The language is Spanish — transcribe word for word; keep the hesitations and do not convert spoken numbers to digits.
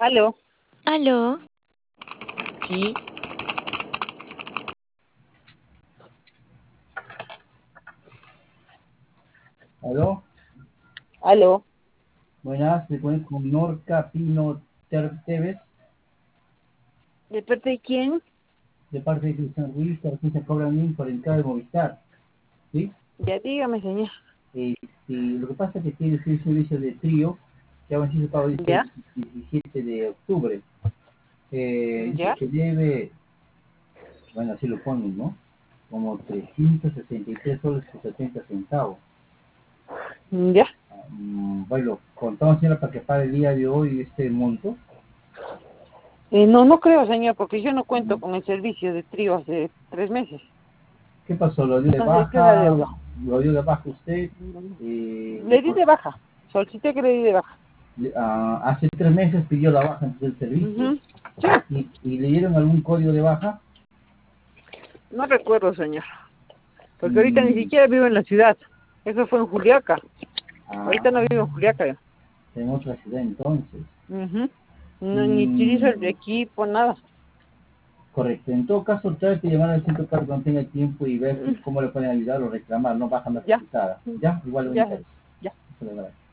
Aló, Aló, sí, Aló, aló. buenas, me ponen con Norca Pino Ter- Tevez, ¿De parte de quién? de parte de Cristian Ruiz, que recién se cobran mil por entrada de Movistar, ¿sí? Ya dígame, señor. Este, lo que pasa es que tiene un servicio de trío, que ha vencido pago dice ¿Ya? el diecisiete de octubre. Eh, dice ¿Ya? que debe, bueno, así lo ponen, ¿no? Como trescientos sesenta y tres soles con setenta centavos. ¿Ya? Mm, bueno, contamos, señora, para que pague el día de hoy este monto. Eh, no, no creo, señor, porque yo no Mm, cuento con el servicio de trío hace tres meses. ¿Qué pasó? ¿Lo dio de Entonces, ¿qué es la baja? deuda? ¿Lo dio de baja usted? Eh, le Le di cor- de baja. Solicité que le di de baja. le- ah, hace tres meses pidió la baja del servicio. Ujú. Sí, ¿Y, y le dieron algún código de baja? no recuerdo, señor. Porque ahorita ni Mm, siquiera vivo en la ciudad. Eso fue en Juliaca. Ahorita no ah, vivo en Juliaca ya. en otra ciudad entonces. Ujú. No, ni utilizo el Mm, equipo, nada. correcto. En todo caso, trate de llamar al centro para cuando tenga tiempo y ver si, Mm, cómo le pueden ayudar o reclamar, no baja más Ya, solicitada. mm, ¿Ya? Igual ya, bonita. ya. Eso le agradezco.